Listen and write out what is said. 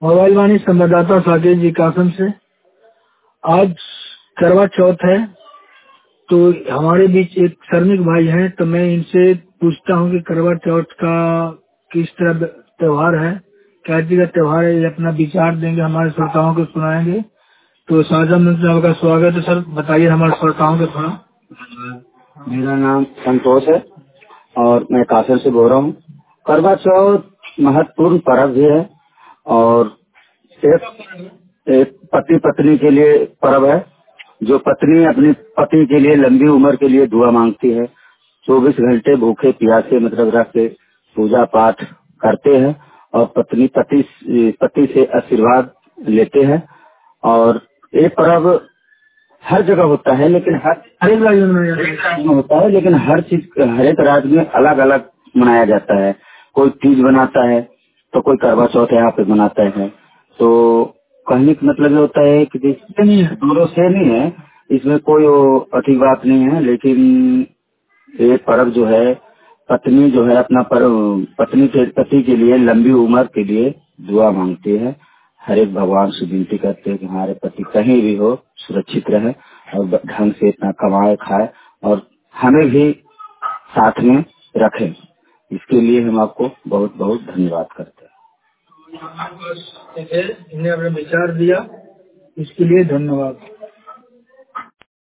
Mobile वाणी संवाददाता साकेत जी कासम से। आज करवा चौथ है, तो हमारे बीच एक श्रमिक भाई हैं, तो मैं इनसे पूछता हूँ कि करवा चौथ का किस तरह त्योहार है, क्या चीज का त्योहार है, ये अपना विचार देंगे, हमारे श्रोताओं को सुनाएंगे। तो साझा मंच में आपका स्वागत है सर, बताइए हमारे श्रोताओं को थोड़ा। मेरा नाम संतोष है और मैं कासर से बोल रहा हूँ। करवा चौथ महत्वपूर्ण पर्व भी है और एक पति पत्नी के लिए पर्व है। जो पत्नी अपने पति के लिए लंबी उम्र के लिए दुआ मांगती है, 24 घंटे भूखे प्यासे मतलब रख के पूजा पाठ करते हैं और पति से आशीर्वाद लेते हैं। और ये पर्व हर जगह होता है, लेकिन हर एक राज्य में होता है, लेकिन हर एक राज्य में अलग अलग मनाया जाता है। कोई तीज बनाता है तो कोई करवा चौथ यहाँ पे मनाता है। तो कहने का मतलब ये होता है कि दोनों से नहीं है, इसमें कोई अच्छी बात नहीं है। लेकिन ये पर्व जो है, पत्नी जो है अपना पर्व पत्नी के पति के लिए लंबी उम्र के लिए दुआ मांगती है। हर एक भगवान से विनती करते हैं कि हमारे पति कहीं भी हो सुरक्षित रहे और ढंग से इतना कमाए खाए और हमें भी साथ में रखें। इसके लिए हम आपको बहुत बहुत धन्यवाद करते हैं। इन्हें अपना विचार दिया, इसके लिए धन्यवाद।